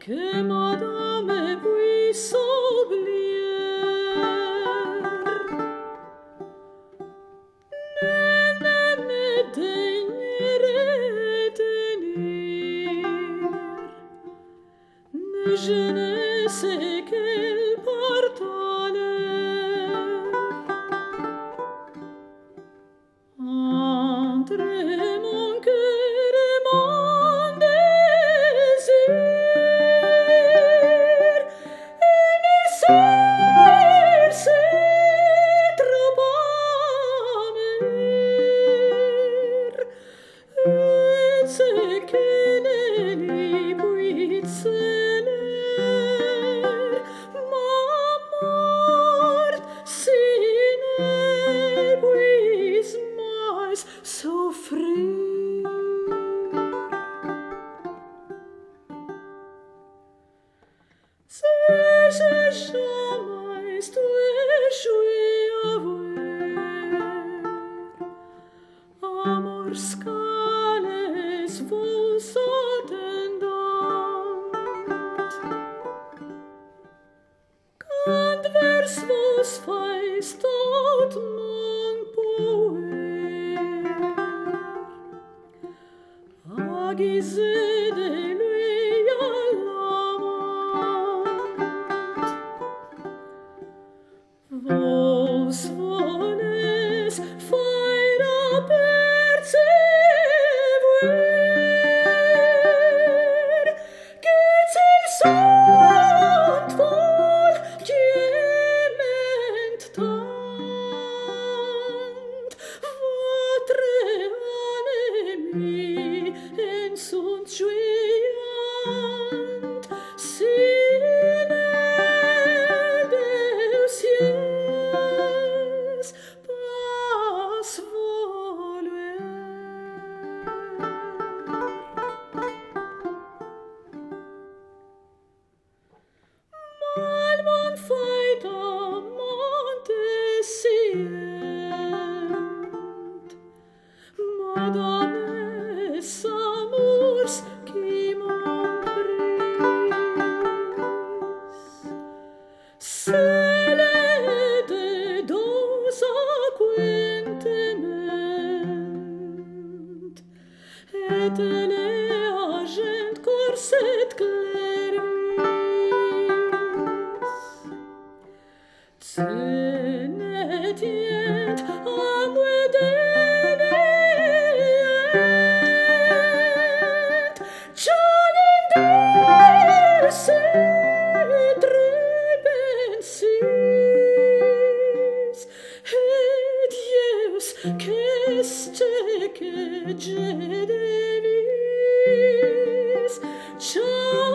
que madame puisse oublier. Ne me daignerait tenir, je ne sais quel partenaire entre mon cœur et mon désir. C'est trop amer, c'est que ne puisse ma mort si ne puisse mais souffrir. Si je jamais tu échoué à voir amors cales vos attendant, quand vers vos fais tot mon poer aiguisé de lui à vos voles faire percevoir qu'ils sont folles qui aiment tant votre ennemi en sont jouant si Mon fight montescient, madame s'amours qui m'ont prise, c'est de dos acquaintement, et les agent corset tenait à moi d'aimer, Challenger c'est très pensis, et Dieu, qu'est-ce que je devise,